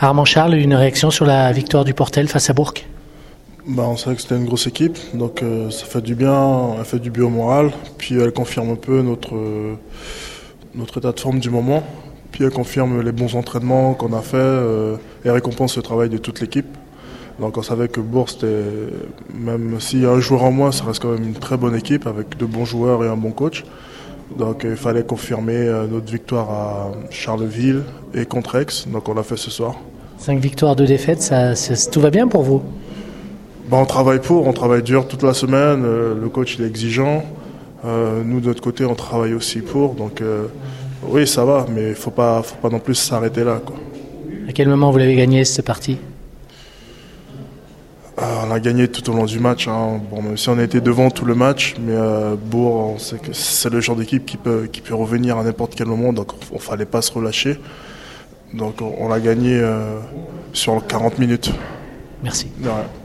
Armand Charles, une réaction sur la victoire du Portel face à Bourg? On savait que c'était une grosse équipe, donc ça fait du bien, elle fait du bien au moral, puis elle confirme un peu notre état de forme du moment, puis elle confirme les bons entraînements qu'on a fait et récompense le travail de toute l'équipe. Donc on savait que Bourg, même s'il y a un joueur en moins, ça reste quand même une très bonne équipe avec de bons joueurs et un bon coach. Donc il fallait confirmer notre victoire à Charleville et contre Aix, donc on l'a fait ce soir. 5 victoires, 2 défaites, tout va bien pour vous? On travaille dur toute la semaine, le coach il est exigeant, nous de notre côté on travaille aussi pour, donc oui ça va, mais il faut pas non plus s'arrêter là, quoi. À quel moment vous l'avez gagné cette partie? On a gagné tout au long du match, hein. Même si on a été devant tout le match, mais Bourg, on sait que c'est le genre d'équipe qui peut revenir à n'importe quel moment, donc il ne fallait pas se relâcher. Donc on l'a gagné sur 40 minutes. Merci. Ouais.